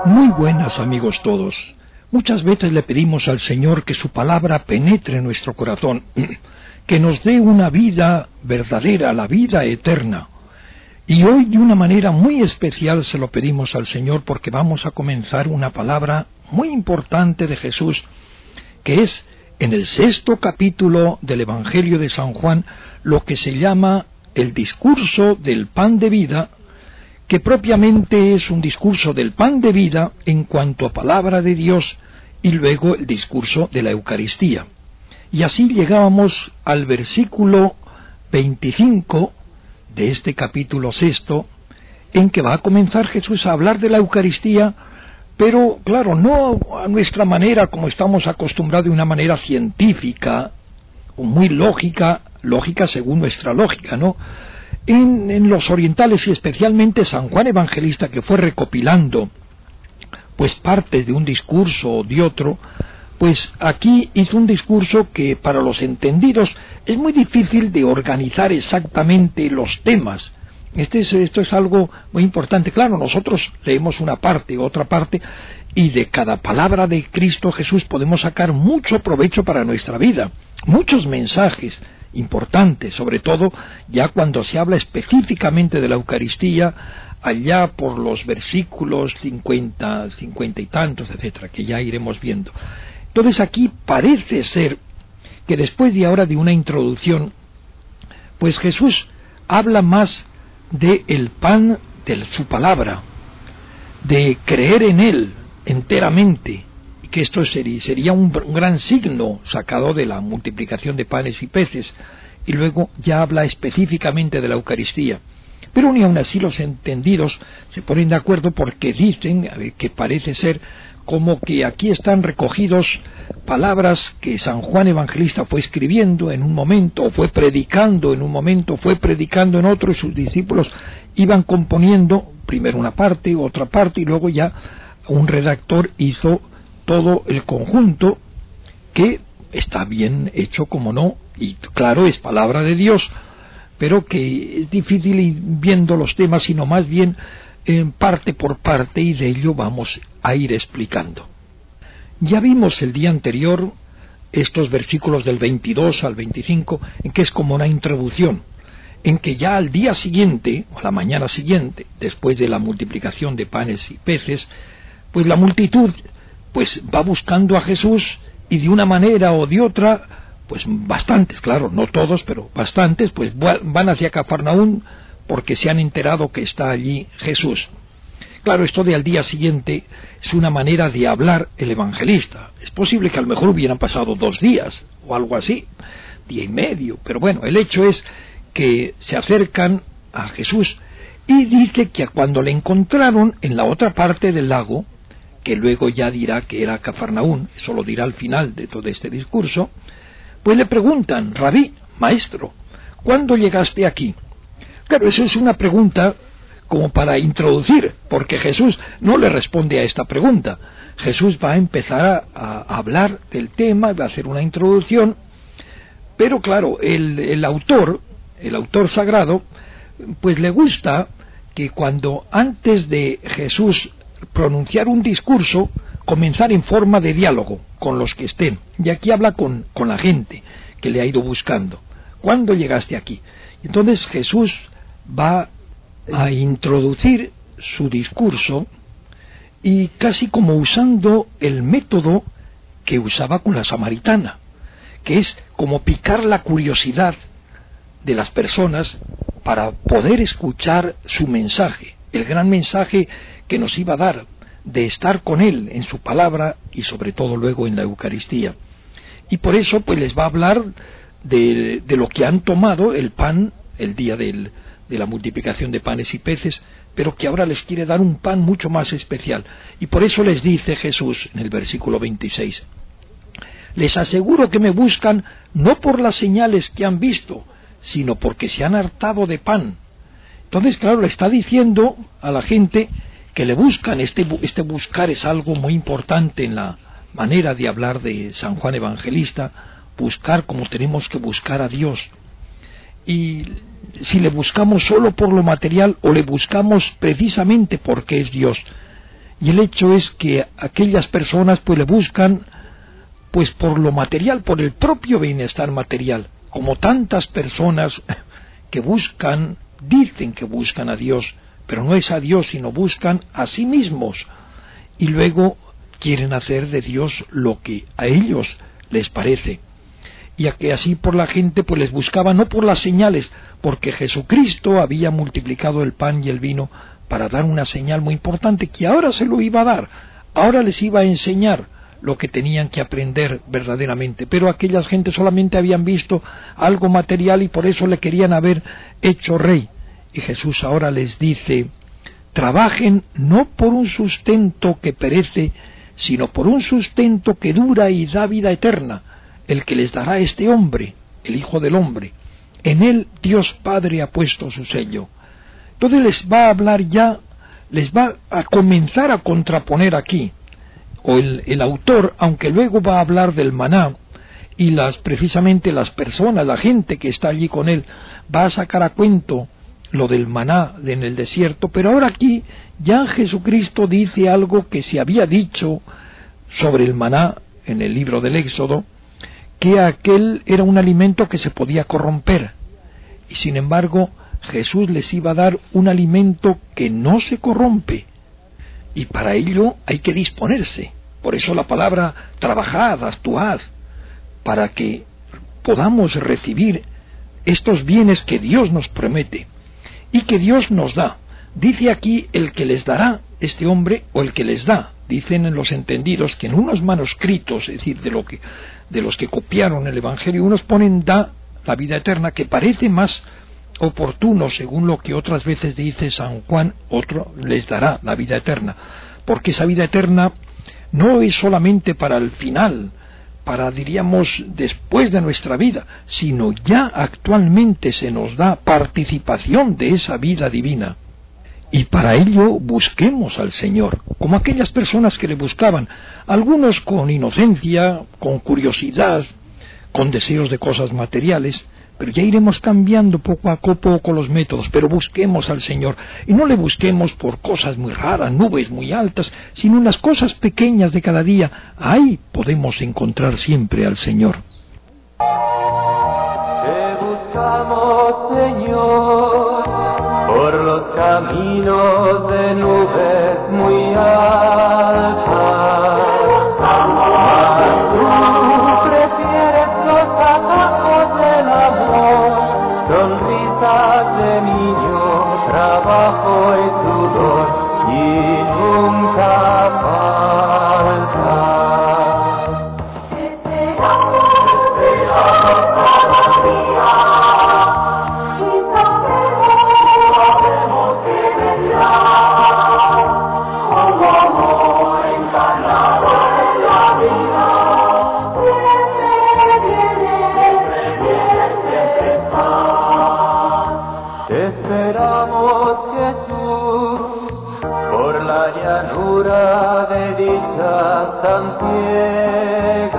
Muy buenas, amigos todos. Muchas veces le pedimos al Señor que su palabra penetre en nuestro corazón, que nos dé una vida verdadera, la vida eterna. Y hoy de una manera muy especial se lo pedimos al Señor porque vamos a comenzar una palabra muy importante de Jesús, que es en el 6º capítulo del Evangelio de San Juan, lo que se llama el discurso del pan de vida, que propiamente es un discurso del pan de vida en cuanto a palabra de Dios, y luego el discurso de la Eucaristía. Y así llegábamos al versículo 25 de este capítulo 6, en que va a comenzar Jesús a hablar de la Eucaristía, pero claro, no a nuestra manera, como estamos acostumbrados, de una manera científica, o muy lógica según nuestra lógica, ¿no? En los orientales, y especialmente San Juan Evangelista, que fue recopilando pues partes de un discurso o de otro, pues aquí hizo un discurso que para los entendidos es muy difícil de organizar exactamente los temas. Esto es algo muy importante. Claro, nosotros leemos una parte, otra parte, y de cada palabra de Cristo Jesús podemos sacar mucho provecho para nuestra vida, muchos mensajes importantes, sobre todo ya cuando se habla específicamente de la Eucaristía, allá por los versículos 50 y tantos, etcétera, que ya iremos viendo. Entonces aquí parece ser que después de ahora de una introducción, pues Jesús habla más del pan de su palabra, de creer en él enteramente, y que esto sería un gran signo sacado de la multiplicación de panes y peces, y luego ya habla específicamente de la Eucaristía. Pero ni aun así los entendidos se ponen de acuerdo porque dicen que parece ser como que aquí están recogidos palabras que San Juan Evangelista fue escribiendo en un momento, o fue predicando en un momento, fue predicando en otro, y sus discípulos iban componiendo primero una parte, otra parte, y luego ya un redactor hizo todo el conjunto, que está bien hecho, como no, y claro, es palabra de Dios, pero que es difícil ir viendo los temas, sino más bien parte por parte, y de ello vamos a ir explicando. Ya vimos el día anterior estos versículos del 22 al 25, en que es como una introducción, en que ya al día siguiente, o a la mañana siguiente, después de la multiplicación de panes y peces, pues la multitud pues va buscando a Jesús, y de una manera o de otra, pues bastantes, claro, no todos, pero bastantes, pues van hacia Cafarnaún porque se han enterado que está allí Jesús. Claro, esto de al día siguiente es una manera de hablar el evangelista. Es posible que a lo mejor hubieran pasado 2 días o algo así, día y medio, pero bueno, el hecho es que se acercan a Jesús, y dice que cuando le encontraron en la otra parte del lago, que luego ya dirá que era Cafarnaún, eso lo dirá al final de todo este discurso, pues le preguntan: Rabí, maestro, ¿cuándo llegaste aquí? Claro, eso es una pregunta como para introducir, porque Jesús no le responde a esta pregunta. Jesús va a empezar a hablar del tema, va a hacer una introducción, pero claro, el autor sagrado, pues le gusta que cuando antes de Jesús pronunciar un discurso, comenzar en forma de diálogo con los que estén, y aquí habla con la gente que le ha ido buscando. ¿Cuándo llegaste aquí? Entonces Jesús va a introducir su discurso, y casi como usando el método que usaba con la samaritana, que es como picar la curiosidad de las personas para poder escuchar su mensaje, el gran mensaje que nos iba a dar, de estar con él en su palabra y sobre todo luego en la Eucaristía. Y por eso pues les va a hablar de lo que han tomado el pan el día de la multiplicación de panes y peces, pero que ahora les quiere dar un pan mucho más especial. Y por eso les dice Jesús en el versículo 26: les aseguro que me buscan no por las señales que han visto, sino porque se han hartado de pan. Entonces, claro, le está diciendo a la gente que le buscan. Este buscar es algo muy importante en la manera de hablar de San Juan Evangelista, buscar como tenemos que buscar a Dios. Y si le buscamos solo por lo material, o le buscamos precisamente porque es Dios. Y el hecho es que aquellas personas pues le buscan pues por lo material, por el propio bienestar material, como tantas personas que buscan, dicen que buscan a Dios, pero no es a Dios, sino buscan a sí mismos, y luego quieren hacer de Dios lo que a ellos les parece. Y a que así por la gente pues les buscaba no por las señales, porque Jesucristo había multiplicado el pan y el vino para dar una señal muy importante que ahora se lo iba a dar, ahora les iba a enseñar lo que tenían que aprender verdaderamente, pero aquellas gentes solamente habían visto algo material y por eso le querían haber hecho rey. Y Jesús ahora les dice: trabajen no por un sustento que perece, sino por un sustento que dura y da vida eterna, el que les dará este hombre, el Hijo del Hombre. En él Dios Padre ha puesto su sello. Entonces les va a hablar ya, les va a comenzar a contraponer aquí, o el autor, aunque luego va a hablar del maná, y precisamente las personas, la gente que está allí con él, va a sacar a cuento lo del maná en el desierto, pero ahora aquí ya Jesucristo dice algo que se había dicho sobre el maná en el libro del Éxodo, que aquel era un alimento que se podía corromper, y sin embargo Jesús les iba a dar un alimento que no se corrompe, y para ello hay que disponerse. Por eso la palabra trabajad, actuad, para que podamos recibir estos bienes que Dios nos promete y que Dios nos da. Dice aquí el que les dará este hombre, o el que les da. Dicen en los entendidos que en unos manuscritos, es decir, de los que copiaron el Evangelio, unos ponen da la vida eterna, que parece más oportuno, según lo que otras veces dice San Juan, otro les dará la vida eterna, porque esa vida eterna no es solamente para el final, para, diríamos, después de nuestra vida, sino ya actualmente se nos da participación de esa vida divina. Y para ello busquemos al Señor, como aquellas personas que le buscaban, algunos con inocencia, con curiosidad, con deseos de cosas materiales, pero ya iremos cambiando poco a poco los métodos, pero busquemos al Señor, y no le busquemos por cosas muy raras, nubes muy altas, sino en las cosas pequeñas de cada día. Ahí podemos encontrar siempre al Señor. Te buscamos, Señor, por los caminos de nubes muy altas. Sonrisas de niño, trabajo y sudor, y nunca faltas. Esperamos cada día, y sabemos que vendrá, como amor encarnado en la vida. Te esperamos, Jesús, por la llanura de dichas tan ciegas.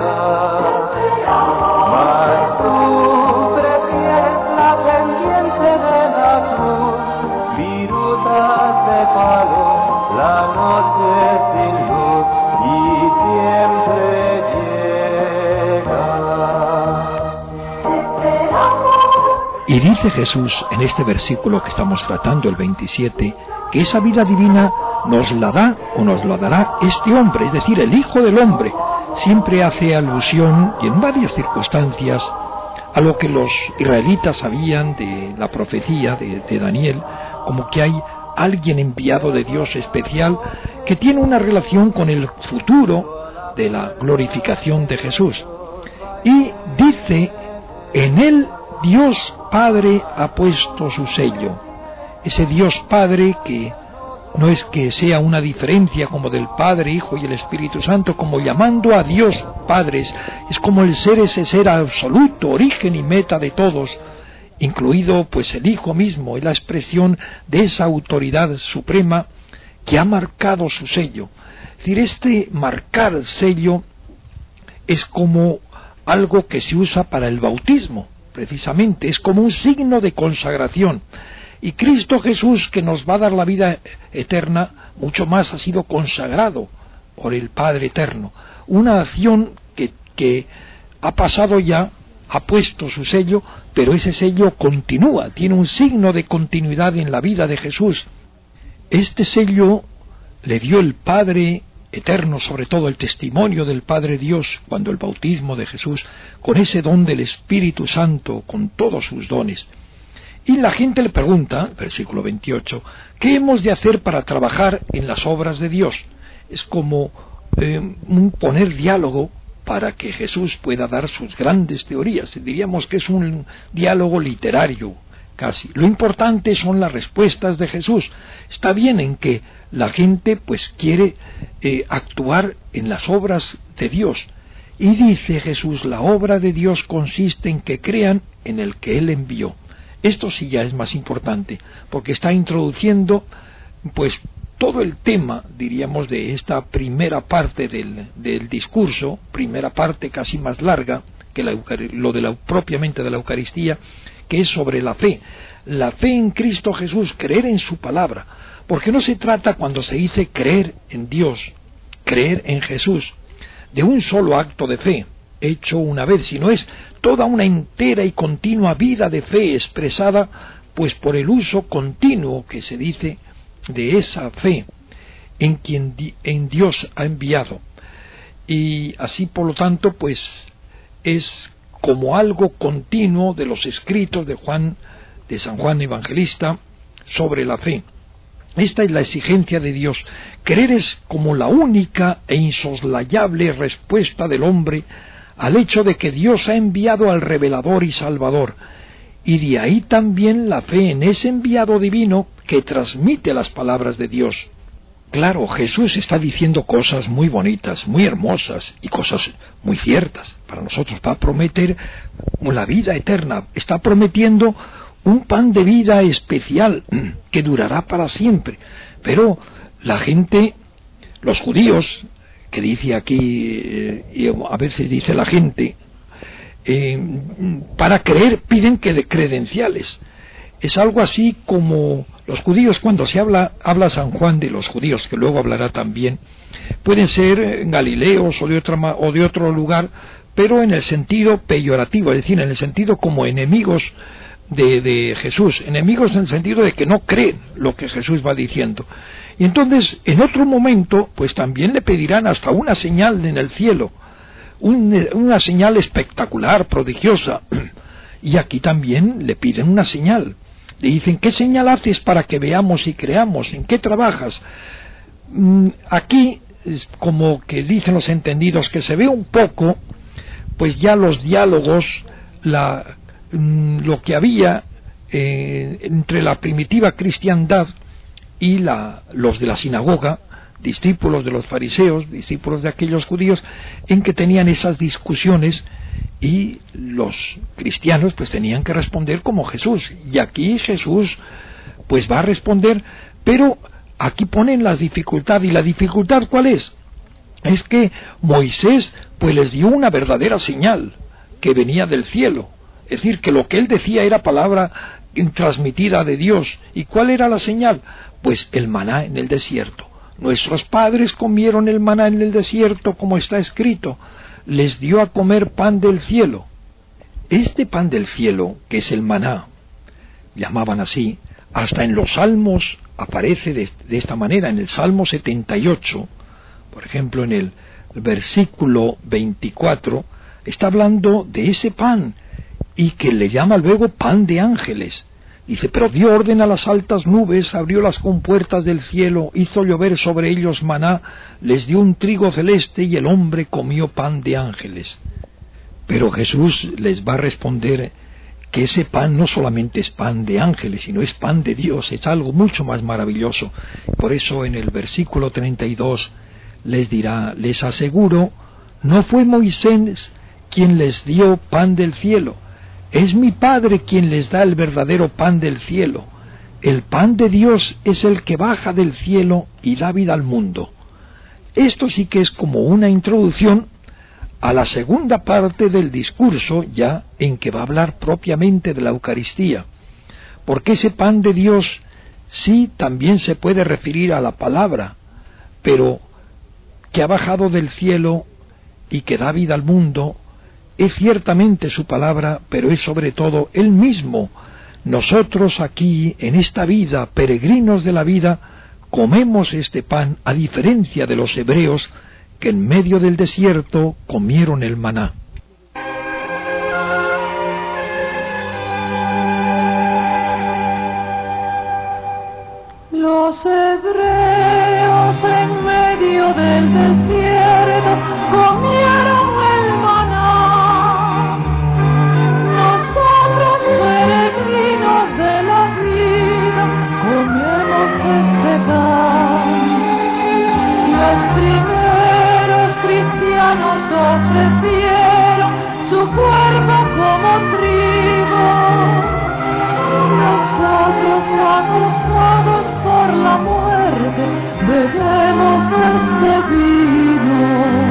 Mas tú prefieres la pendiente de la cruz, virutas de palo, la noche sin luz, y siempre Y dice Jesús en este versículo que estamos tratando, el 27, que esa vida divina nos la da o nos la dará este hombre, es decir, el Hijo del Hombre. Siempre hace alusión, y en varias circunstancias, a lo que los israelitas sabían de la profecía de Daniel, como que hay alguien enviado de Dios especial que tiene una relación con el futuro de la glorificación de Jesús. Y dice, en él Dios Padre ha puesto su sello. Ese Dios Padre que no es que sea una diferencia como del Padre, Hijo y el Espíritu Santo, como llamando a Dios Padres, es como el ser, ese ser absoluto, origen y meta de todos, incluido pues el Hijo mismo, y la expresión de esa autoridad suprema que ha marcado su sello. Es decir, este marcar el sello es como algo que se usa para el bautismo. Precisamente, es como un signo de consagración. Y Cristo Jesús, que nos va a dar la vida eterna, mucho más ha sido consagrado por el Padre Eterno. Una acción que ha pasado ya, ha puesto su sello, pero ese sello continúa, tiene un signo de continuidad en la vida de Jesús. Este sello le dio el Padre Eterno, sobre todo el testimonio del Padre Dios, cuando el bautismo de Jesús, con ese don del Espíritu Santo, con todos sus dones. Y la gente le pregunta, versículo 28, ¿qué hemos de hacer para trabajar en las obras de Dios? Es como poner diálogo para que Jesús pueda dar sus grandes teorías. Diríamos que es un diálogo literario, casi. Lo importante son las respuestas de Jesús. Está bien en que la gente pues quiere actuar en las obras de Dios. Y dice Jesús, la obra de Dios consiste en que crean en el que Él envió. Esto sí ya es más importante, porque está introduciendo pues todo el tema, diríamos, de esta primera parte del discurso, primera parte casi más larga que propiamente de la Eucaristía, que es sobre la fe en Cristo Jesús, creer en su palabra, porque no se trata, cuando se dice creer en Dios, creer en Jesús, de un solo acto de fe, hecho una vez, sino es toda una entera y continua vida de fe expresada pues por el uso continuo que se dice de esa fe en quien en Dios ha enviado. Y así, por lo tanto, pues es como algo continuo de los escritos de San Juan Evangelista sobre la fe. Esta es la exigencia de Dios. Creer es como la única e insoslayable respuesta del hombre al hecho de que Dios ha enviado al revelador y salvador, y de ahí también la fe en ese enviado divino que transmite las palabras de Dios. Claro, Jesús está diciendo cosas muy bonitas, muy hermosas y cosas muy ciertas. Para nosotros va a prometer la vida eterna, está prometiendo un pan de vida especial que durará para siempre. Pero la gente, los judíos, que dice aquí, y a veces dice la gente, para creer piden que de credenciales. Es algo así como los judíos, cuando se habla San Juan de los judíos, que luego hablará también, pueden ser galileos o de otro lugar, pero en el sentido peyorativo, es decir, en el sentido como enemigos de Jesús, enemigos en el sentido de que no creen lo que Jesús va diciendo. Y entonces, en otro momento, pues también le pedirán hasta una señal en el cielo, una señal espectacular, prodigiosa. Y aquí también le piden una señal. Le dicen, ¿qué señal haces para que veamos y creamos? ¿En qué trabajas? Aquí, es como que dicen los entendidos, que se ve un poco, pues ya los diálogos, lo que había entre la primitiva cristiandad y los de la sinagoga, discípulos de los fariseos, discípulos de aquellos judíos, en que tenían esas discusiones, y los cristianos pues tenían que responder como Jesús. Y aquí Jesús pues va a responder, pero aquí ponen la dificultad. ¿Y la dificultad cuál es? Es que Moisés pues les dio una verdadera señal que venía del cielo. Es decir, que lo que él decía era palabra transmitida de Dios. ¿Y cuál era la señal? Pues el maná en el desierto. Nuestros padres comieron el maná en el desierto, como está escrito. Les dio a comer pan del cielo. Este pan del cielo, que es el maná, llamaban así, hasta en los salmos aparece de esta manera. En el Salmo 78, por ejemplo, en el versículo 24, está hablando de ese pan, y que le llama luego pan de ángeles. Dice, pero dio orden a las altas nubes, abrió las compuertas del cielo, hizo llover sobre ellos maná, les dio un trigo celeste y el hombre comió pan de ángeles. Pero Jesús les va a responder que ese pan no solamente es pan de ángeles, sino es pan de Dios, es algo mucho más maravilloso. Por eso en el versículo 32 les dirá, les aseguro, no fue Moisés quien les dio pan del cielo, es mi Padre quien les da el verdadero pan del cielo. El pan de Dios es el que baja del cielo y da vida al mundo. Esto sí que es como una introducción a la segunda parte del discurso, ya en que va a hablar propiamente de la Eucaristía. porque ese pan de Dios sí también se puede referir a la palabra, pero que ha bajado del cielo y que da vida al mundo, es ciertamente su palabra, pero es sobre todo Él mismo. Nosotros aquí, en esta vida, peregrinos de la vida, comemos este pan, a diferencia de los hebreos que en medio del desierto comieron el maná. Los hebreos en medio del desierto comieron el maná. Nosotros, peregrinos de la vida, comemos este pan. Los primeros cristianos ofrecieron su cuerpo como trigo. Nosotros, acusados por la muerte, bebemos este vino.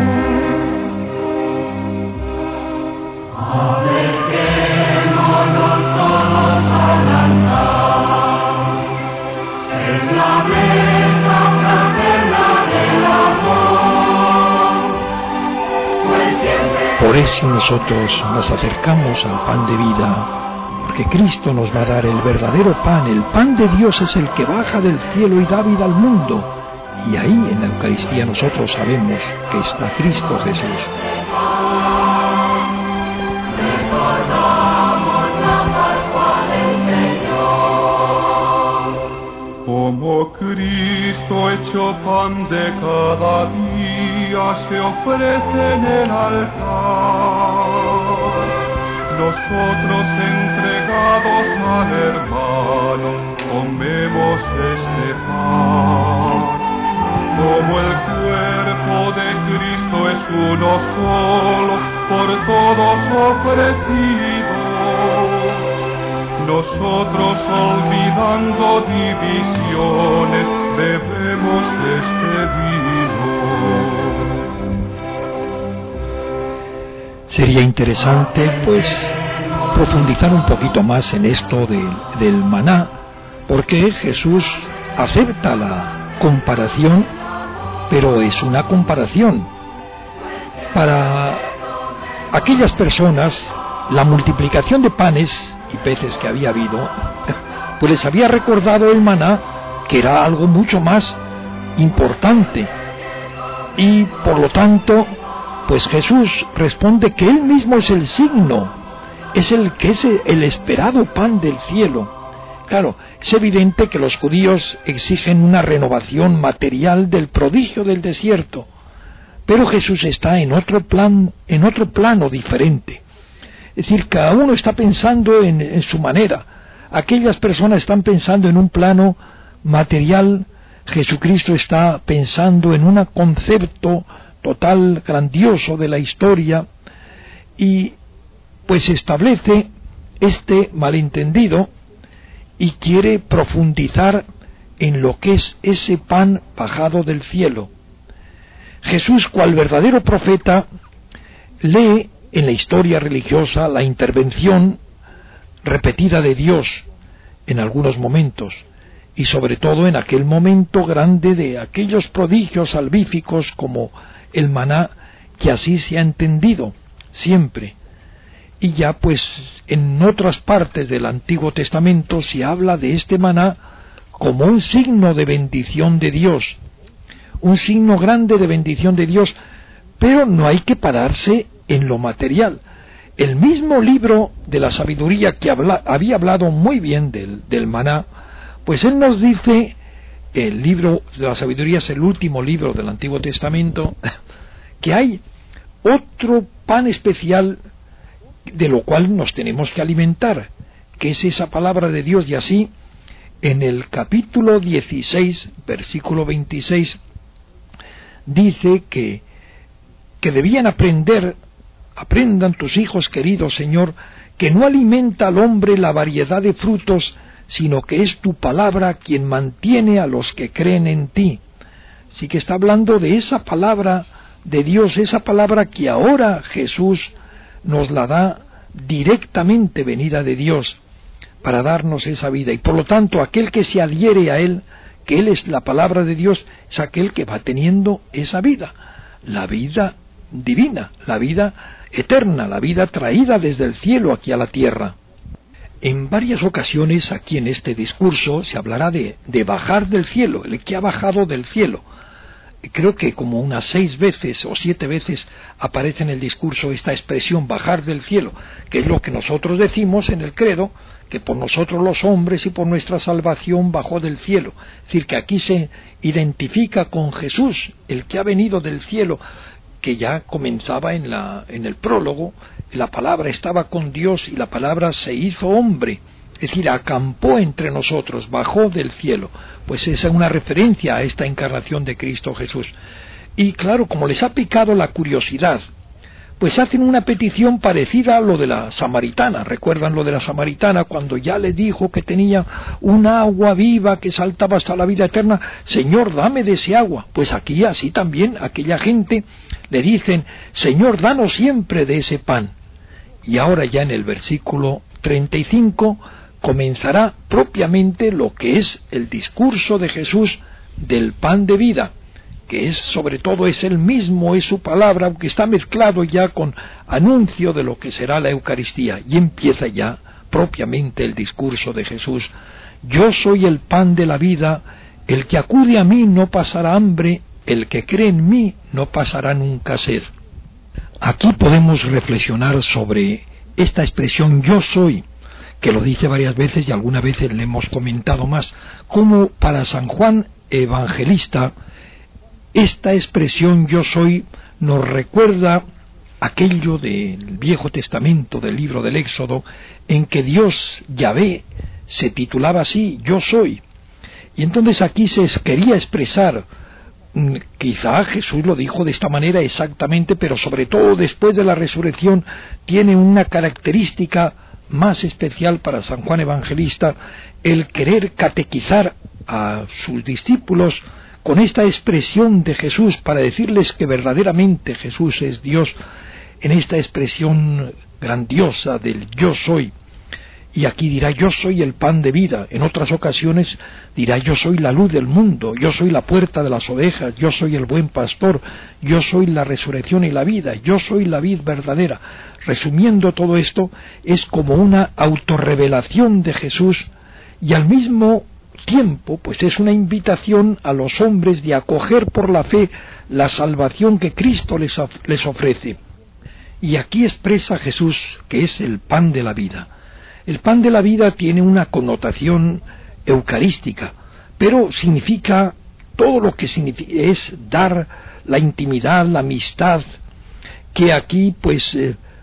Acerquémonos todos al altar, es la mesa fraterna del amor. Pues siempre... Por eso nosotros nos acercamos al pan de vida, porque Cristo nos va a dar el verdadero pan. El pan de Dios es el que baja del cielo y da vida al mundo. Y ahí en la Eucaristía nosotros sabemos que está Cristo Jesús. Como Cristo hecho pan de cada día se ofrece en el altar, nosotros entregados al hermano comemos este pan. Como el cuerpo de Cristo es uno solo, por todos ofrecido, nosotros olvidando divisiones bebemos este vino. Sería interesante, pues, profundizar un poquito más en esto del maná, porque Jesús acepta la comparación, pero es una comparación. Para aquellas personas, la multiplicación de panes y peces que había habido, pues les había recordado el maná, que era algo mucho más importante. Y por lo tanto, pues Jesús responde que Él mismo es el signo, es el esperado pan del cielo. Claro, es evidente que los judíos exigen una renovación material del prodigio del desierto, pero Jesús está en otro plano diferente. Es decir, cada uno está pensando en su manera. Aquellas personas están pensando en un plano material, Jesucristo está pensando en un concepto total, grandioso de la historia, y pues establece este malentendido y quiere profundizar en lo que es ese pan bajado del cielo. Jesús, cual verdadero profeta, lee en la historia religiosa la intervención repetida de Dios en algunos momentos, y sobre todo en aquel momento grande de aquellos prodigios salvíficos como el maná, que así se ha entendido siempre. Y ya pues en otras partes del Antiguo Testamento se habla de este maná como un signo de bendición de Dios, un signo grande de bendición de Dios, pero no hay que pararse en lo material. El mismo libro de la sabiduría que había hablado muy bien del maná, pues él nos dice, el libro de la sabiduría es el último libro del Antiguo Testamento, que hay otro pan especial de lo cual nos tenemos que alimentar, que es esa palabra de Dios. Y así, en el capítulo 16, versículo 26, dice que debían aprendan tus hijos queridos, Señor, que no alimenta al hombre la variedad de frutos, sino que es tu palabra quien mantiene a los que creen en ti. Así que está hablando de esa palabra de Dios, esa palabra que ahora Jesús nos la da directamente venida de Dios, para darnos esa vida. Y por lo tanto, aquel que se adhiere a Él, que Él es la palabra de Dios, es aquel que va teniendo esa vida, la vida divina, la vida eterna, la vida traída desde el cielo aquí a la tierra. En varias ocasiones aquí en este discurso se hablará de bajar del cielo, el que ha bajado del cielo. Creo que como unas 6 veces o 7 veces aparece en el discurso esta expresión bajar del cielo, que es lo que nosotros decimos en el credo, que por nosotros los hombres y por nuestra salvación bajó del cielo. Es decir, que aquí se identifica con Jesús, el que ha venido del cielo, que ya comenzaba en el prólogo. La palabra estaba con Dios y la palabra se hizo hombre, es decir, acampó entre nosotros, bajó del cielo. Pues esa es una referencia a esta encarnación de Cristo Jesús. Y claro, como les ha picado la curiosidad, pues hacen una petición parecida a lo de la samaritana. ¿Recuerdan lo de la samaritana cuando ya le dijo que tenía una agua viva que saltaba hasta la vida eterna? Señor, dame de ese agua. Pues aquí así también aquella gente le dicen, Señor, danos siempre de ese pan. Y ahora ya en el versículo 35 comenzará propiamente lo que es el discurso de Jesús del pan de vida, que es sobre todo es el mismo, es su palabra, aunque está mezclado ya con anuncio de lo que será la Eucaristía. Y empieza ya propiamente el discurso de Jesús. Yo soy el pan de la vida, el que acude a mí no pasará hambre, el que cree en mí no pasará nunca sed. Aquí podemos reflexionar sobre esta expresión yo soy, que lo dice varias veces y algunas veces le hemos comentado más, como para San Juan Evangelista, esta expresión yo soy nos recuerda aquello del Viejo Testamento, del libro del Éxodo, en que Dios, Yahvé, se titulaba así, yo soy. Y entonces aquí se quería expresar, quizá Jesús lo dijo de esta manera exactamente, pero sobre todo después de la resurrección tiene una característica más especial para San Juan Evangelista, el querer catequizar a sus discípulos con esta expresión de Jesús para decirles que verdaderamente Jesús es Dios, en esta expresión grandiosa del yo soy. Y aquí dirá yo soy el pan de vida, en otras ocasiones dirá yo soy la luz del mundo, yo soy la puerta de las ovejas, yo soy el buen pastor, yo soy la resurrección y la vida, yo soy la vid verdadera. Resumiendo todo esto, es como una autorrevelación de Jesús y al mismo tiempo pues es una invitación a los hombres de acoger por la fe la salvación que Cristo les ofrece. Y aquí expresa Jesús que es el pan de la vida. El pan de la vida tiene una connotación eucarística, pero significa todo lo que es dar la intimidad, la amistad, que aquí pues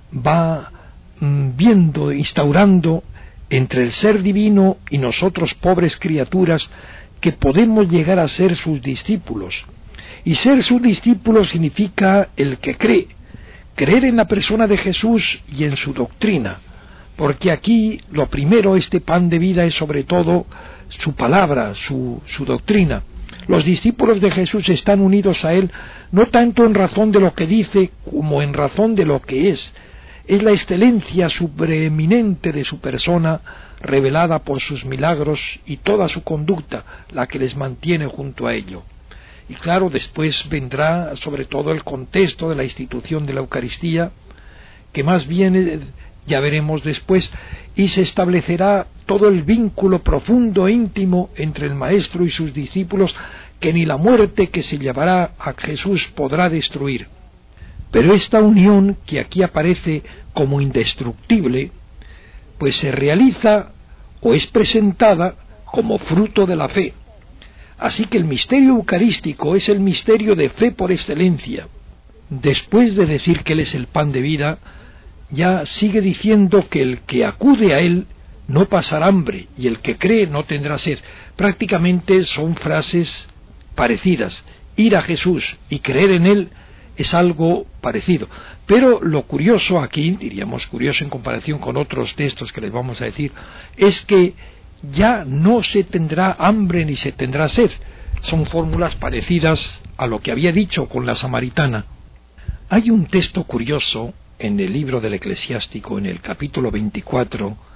va viendo, instaurando entre el ser divino y nosotros pobres criaturas que podemos llegar a ser sus discípulos. Y ser sus discípulos significa el que cree, creer en la persona de Jesús y en su doctrina, porque aquí lo primero, este pan de vida, es sobre todo su palabra, su doctrina. Los discípulos de Jesús están unidos a Él no tanto en razón de lo que dice como en razón de lo que es. Es la excelencia supereminente de su persona, revelada por sus milagros y toda su conducta, la que les mantiene junto a ello. Y claro, después vendrá sobre todo el contexto de la institución de la Eucaristía, que más bien ya veremos después, y se establecerá todo el vínculo profundo e íntimo entre el Maestro y sus discípulos, que ni la muerte que se llevará a Jesús podrá destruir. Pero esta unión, que aquí aparece como indestructible, pues se realiza o es presentada como fruto de la fe. Así que el misterio eucarístico es el misterio de fe por excelencia. Después de decir que Él es el pan de vida, ya sigue diciendo que el que acude a Él no pasará hambre y el que cree no tendrá sed. Prácticamente son frases parecidas. Ir a Jesús y creer en Él es algo parecido. Pero lo curioso aquí, diríamos curioso en comparación con otros textos que les vamos a decir, es que ya no se tendrá hambre ni se tendrá sed. Son fórmulas parecidas a lo que había dicho con la samaritana. Hay un texto curioso en el libro del Eclesiástico, en el capítulo 24,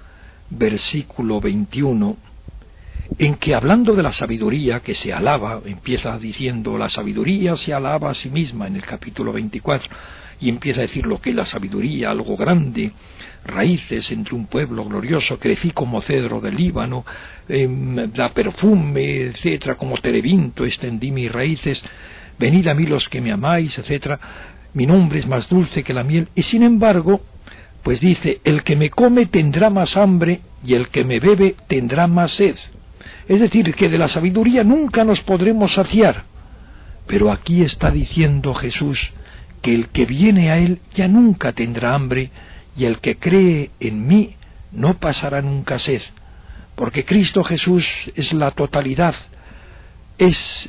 versículo 21, en que hablando de la sabiduría que se alaba, empieza diciendo la sabiduría se alaba a sí misma en el capítulo 24, y empieza a decir lo que es la sabiduría, algo grande, raíces entre un pueblo glorioso, crecí como cedro del Líbano, da perfume, etcétera, como terebinto extendí mis raíces, venid a mí los que me amáis, etcétera, mi nombre es más dulce que la miel, y sin embargo, pues dice, el que me come tendrá más hambre, y el que me bebe tendrá más sed. Es decir, que de la sabiduría nunca nos podremos saciar, pero aquí está diciendo Jesús que el que viene a Él ya nunca tendrá hambre, y el que cree en mí no pasará nunca sed, porque Cristo Jesús es la totalidad, es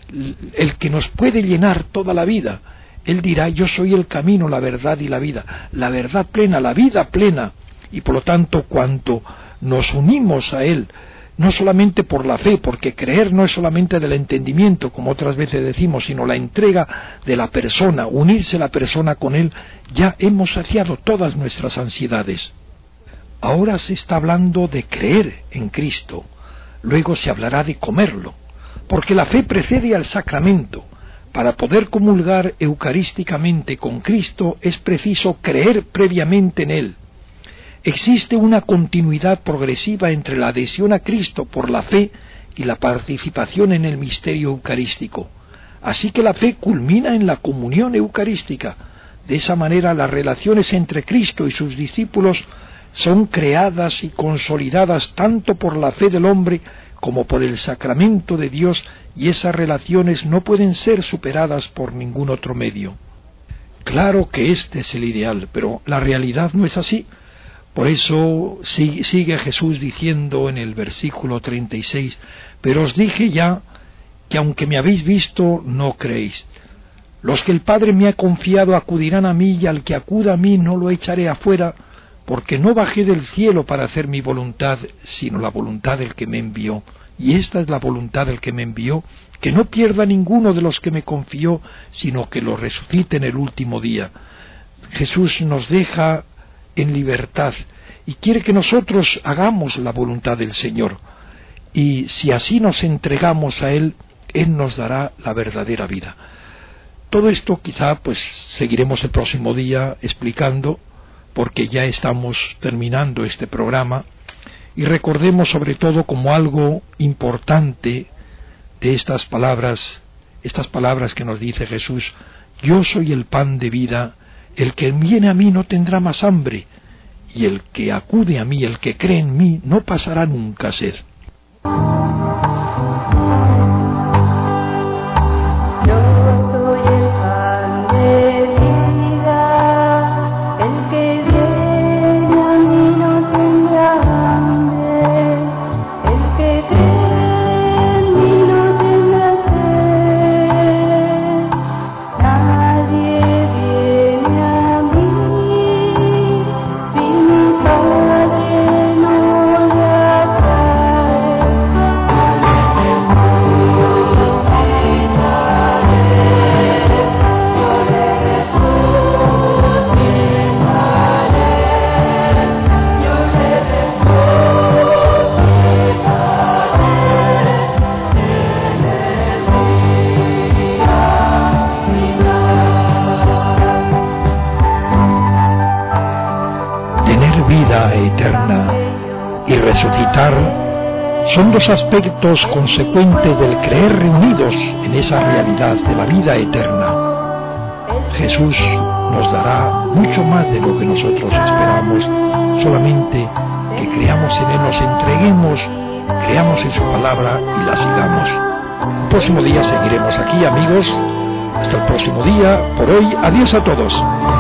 el que nos puede llenar toda la vida. Él dirá, yo soy el camino, la verdad y la vida, la verdad plena, la vida plena, y por lo tanto cuanto nos unimos a Él, no solamente por la fe, porque creer no es solamente del entendimiento, como otras veces decimos, sino la entrega de la persona, unirse la persona con Él, ya hemos saciado todas nuestras ansiedades. Ahora se está hablando de creer en Cristo, luego se hablará de comerlo, porque la fe precede al sacramento. Para poder comulgar eucarísticamente con Cristo es preciso creer previamente en Él. Existe una continuidad progresiva entre la adhesión a Cristo por la fe y la participación en el misterio eucarístico. Así que la fe culmina en la comunión eucarística. De esa manera las relaciones entre Cristo y sus discípulos son creadas y consolidadas tanto por la fe del hombre como por el sacramento de Dios, y esas relaciones no pueden ser superadas por ningún otro medio. Claro que este es el ideal, pero la realidad no es así. Por eso sigue Jesús diciendo en el versículo 36, pero os dije ya que aunque me habéis visto, no creéis. Los que el Padre me ha confiado acudirán a mí, y al que acuda a mí no lo echaré afuera, porque no bajé del cielo para hacer mi voluntad, sino la voluntad del que me envió. Y esta es la voluntad del que me envió, que no pierda ninguno de los que me confió, sino que lo resucite en el último día. Jesús nos deja en libertad y quiere que nosotros hagamos la voluntad del Señor, y si así nos entregamos a Él, Él nos dará la verdadera vida. Todo esto quizá pues seguiremos el próximo día explicando, porque ya estamos terminando este programa, y recordemos sobre todo como algo importante de estas palabras que nos dice Jesús: yo soy el pan de vida, el que viene a mí no tendrá más hambre, y el que acude a mí, el que cree en mí, no pasará nunca sed. Eterna y resucitar son dos aspectos consecuentes del creer reunidos en esa realidad de la vida eterna. Jesús nos dará mucho más de lo que nosotros esperamos, solamente que creamos en Él, nos entreguemos, creamos en su palabra y la sigamos. El próximo día seguiremos aquí, amigos. Hasta el próximo día. Por hoy, adiós a todos.